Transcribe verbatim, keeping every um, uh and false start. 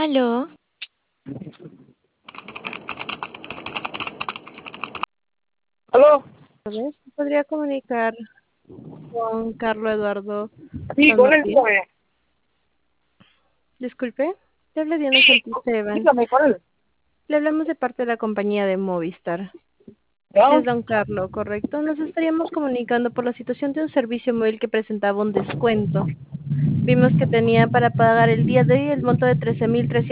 Aló, ¿Aló? ¿Vez? ¿Podría comunicar con Carlos Eduardo Sí, con él, Sandoval? dígame. Disculpe, le habla Diana Sí, Santista Evans. dígame con él. Le hablamos de parte de la compañía de Movistar. ¿Ya? Es don Carlos, ¿correcto? Nos estaríamos comunicando por la situación de un servicio móvil que presentaba un descuento. Vimos que tenía para pagar el día de hoy el monto de trece mil trescientos